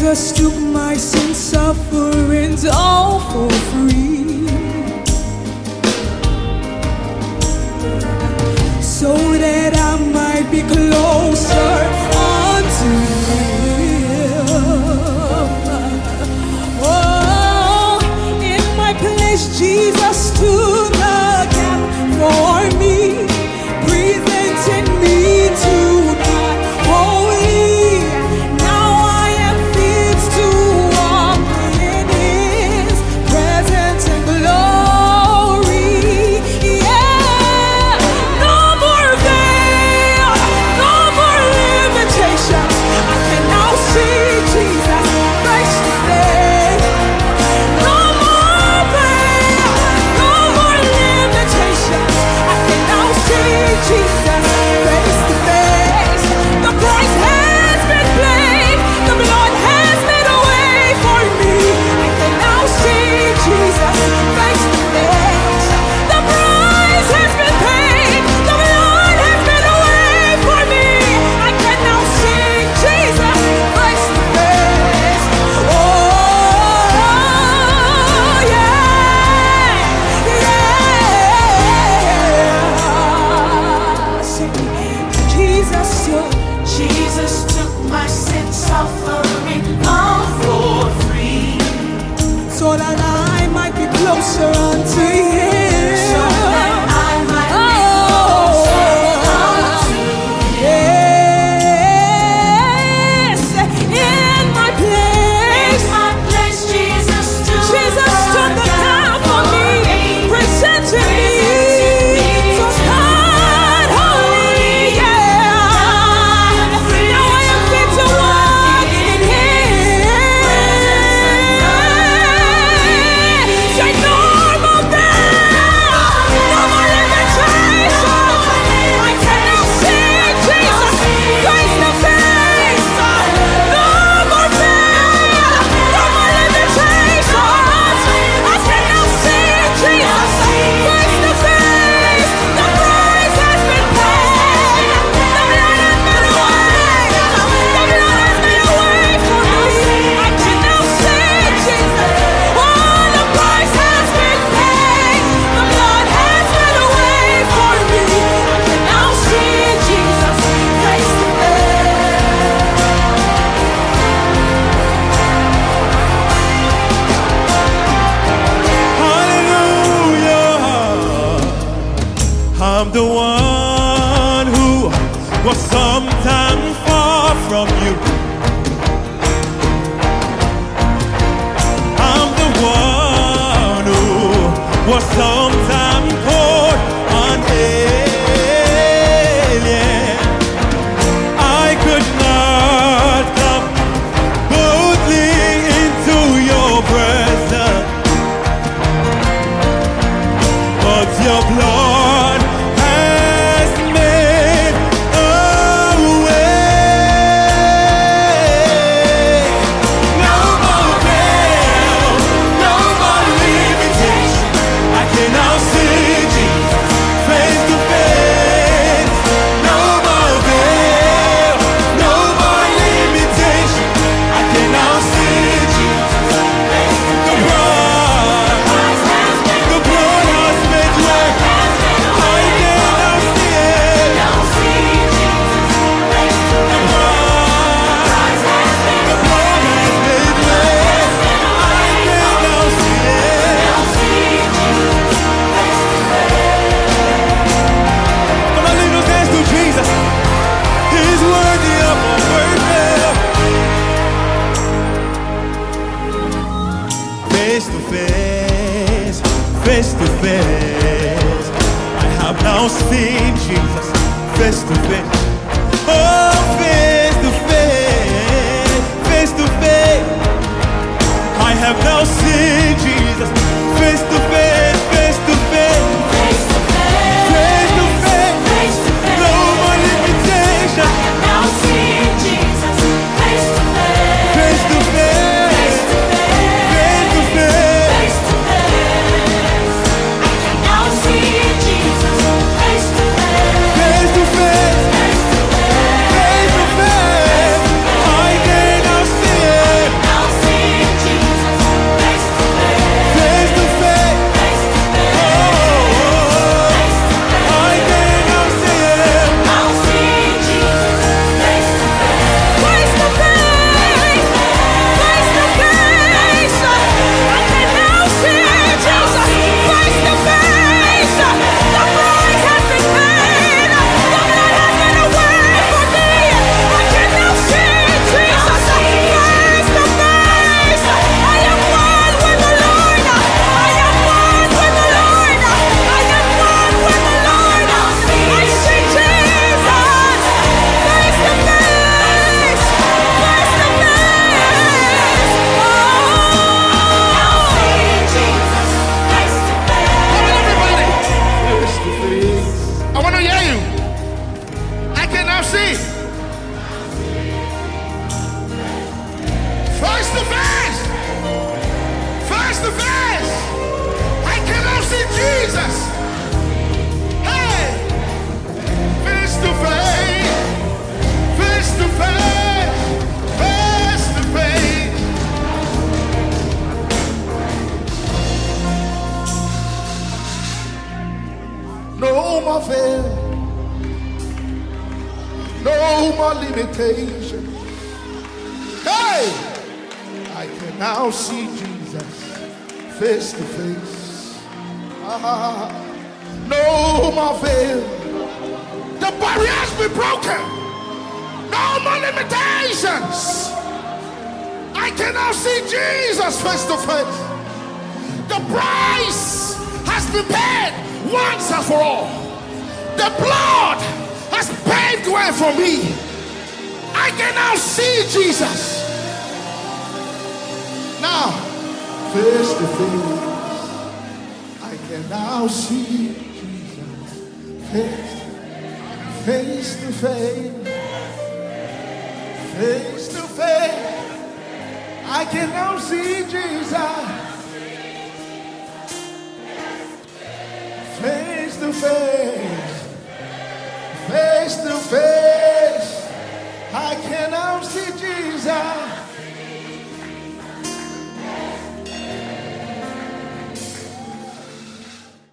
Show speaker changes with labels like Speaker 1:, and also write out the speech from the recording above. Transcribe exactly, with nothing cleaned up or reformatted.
Speaker 1: Jesus took my sin sufferings all for free, so that I might be closer unto Him. Oh, in my place Jesus stood the gap for me, presenting me to God holy. Now I am fit to walk in His presence and glory. Yeah, no more veil, no more limitation. I can now see Jesus face to face. No more veil, no more limitation. I can now see Jesus face to face. The price has been paid, the blood has made a way for me. I can now see Jesus face to face. The price has been paid, the blood has made a way for me. I can now see Jesus face to face. Oh yeah, yeah. Sing. Jesus took,
Speaker 2: Jesus took my sin suffering all for free,
Speaker 1: so that I might be closer unto Him.
Speaker 2: so that I might be closer unto Him.
Speaker 1: Yes, in my place,
Speaker 2: In my place, Jesus took
Speaker 1: Jesus took the time for me, presenting me to God holy. Yeah, now I am fit to walk in Him. Say no more doubt, no more limitations. I can now see Jesus face to face. No more doubt, no more limitations. I can now see Jesus face to face. The price has been paid. The blood has made a way. The blood has made a way for me. I can now see Jesus. Oh, the price has been paid. The blood has made a way for me. I can now see Jesus face to
Speaker 3: Hallelujah. I'm the one who was sometimes far from you. I'm the one who was sometimes called an alien. I could not come boldly into your presence, but your blood has made a way. No more veil, no more limitation. I can now see Jesus face to face. No more veil, no more limitation. I can now see Jesus face to face. The blood, the blood has made way. I can now see it. The blood, the blood has made way. I can now see it. Come on, lift those hands to Jesus. He's worthy of our worship. Face to face, face to face, I have now seen Jesus face to face. Oh, face to face, face to face, I have now seen Jesus face to face, face to face,
Speaker 2: face to face,
Speaker 3: face to face.
Speaker 2: face to face.
Speaker 3: No more limitation.
Speaker 2: I can now see Jesus face to face,
Speaker 3: Face to face,
Speaker 2: face to face,
Speaker 3: face to face.
Speaker 2: face to face. I can now see Jesus face to face,
Speaker 3: Face to face,
Speaker 2: face
Speaker 4: more fear, no more limitation. Hey, I can now see Jesus face to face. Ah, no more fear. The barriers be broken. No more limitations. I can now see Jesus face to face. The price has been paid once and for all. The blood has paved way for me. I can now see Jesus. Now, face to face, I can now see Jesus. Face, face to face, face to face, I can now see Jesus. Face to face, face to face, I can now see Jesus.